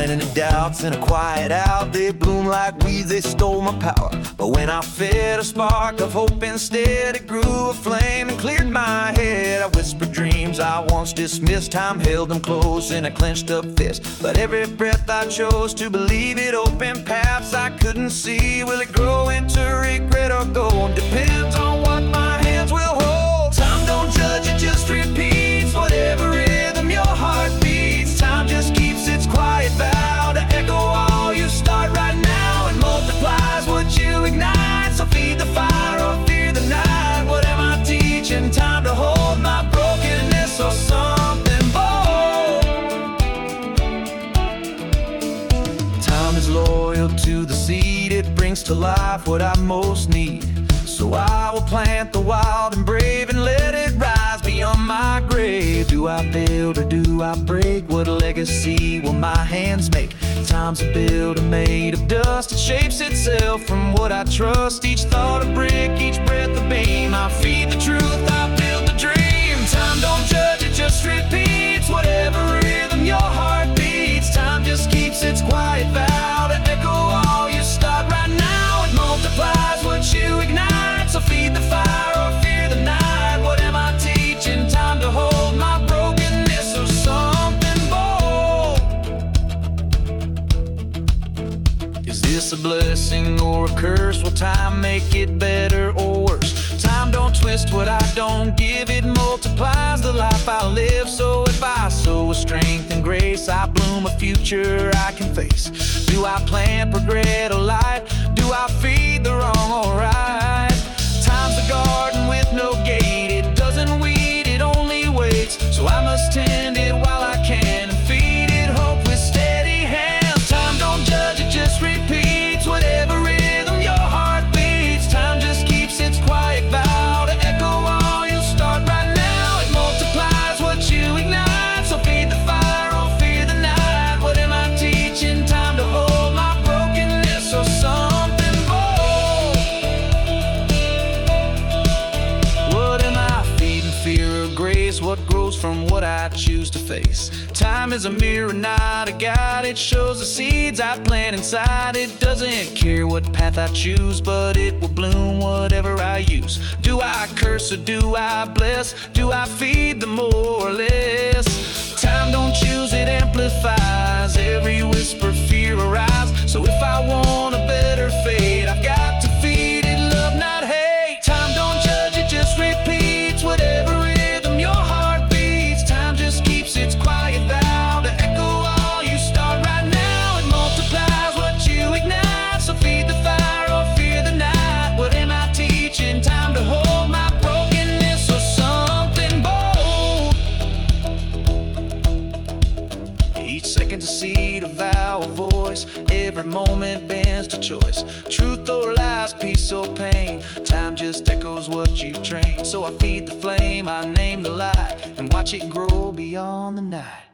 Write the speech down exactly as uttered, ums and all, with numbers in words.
any doubts in a quiet out. They bloom like weeds, they stole my power. But when I fed a spark of hope instead, it grew a flame and cleared my head. I whispered dreams I once dismissed. Time held them close in a clenched up fist. But every breath I chose to believe, it opened paths I couldn't see. Will it grow into regret or gold? Depends on what my hands will hold. Time don't judge, it just repeats whatever rhythm your heart beats. Time just keeps its quiet vow to echo all you start right now, and multiplies what you ignite. So feed the fire or fear the night. What am I teaching? Time to hold my brokenness or something bold. Time is loyal to the seed, it brings to life what I most need. So I will plant the wild and brave and let it rise beyond my grave. Do I build or do I break? What legacy will my hands make? Time's a builder made of dust. It shapes itself from what I trust. Each thought a brick, each breath a beam. I feed the truth, I build the dream. Time don't judge, it just repeats whatever rhythm your heart beats. Time just keeps its quiet vow to echo all you start right now. It multiplies what you ignite. So feed the fire or fear the night. What am I teaching? Time to hold my brokenness or something bold. Is this a blessing or a curse? Will time make it better or worse? Time don't twist what I don't give. It multiplies the life I live. So if I sow with strength and grace, I bloom a future I can face. Do I plant regret or light? Do I feed the wrong or right? Time's a garden with no gate. It doesn't weed, it only waits. So I must tend it while I can and feed it hope with steady hands. Time don't judge, it just repeats whatever rhythm your heart beats. Time just keeps its quiet vow to echo all you start right now. It multiplies what you ignite. So feed the fire or fear the night. What am I teaching? Time to hold my brokenness or something bold. What am I feeding? Fear or grace? What grows from what I choose to face? Time is a mirror, not a guide. It shows the seeds I plant inside. It doesn't care what path I choose, but it will bloom whatever I use. Do I curse or do I bless? Do I feed them more or less? Time don't choose, it amplifies. Every whisper, fear arise. So if I want a better fate, I've got to feed it love, not hate. Time don't judge, it just repeats whatever rhythm your heart beats. Time just keeps its quiet vow to echo all you start right now. It multiplies what you ignite. So feed the fire or fear the night. What am I teaching? Time to hold my brokenness or something bold. Each second's a seed, a vow, a voice. Every moment bends to choice. Truth or lies, peace or pain. Time just echoes what you've trained. So I feed the flame, I name the light, and watch it grow beyond the night.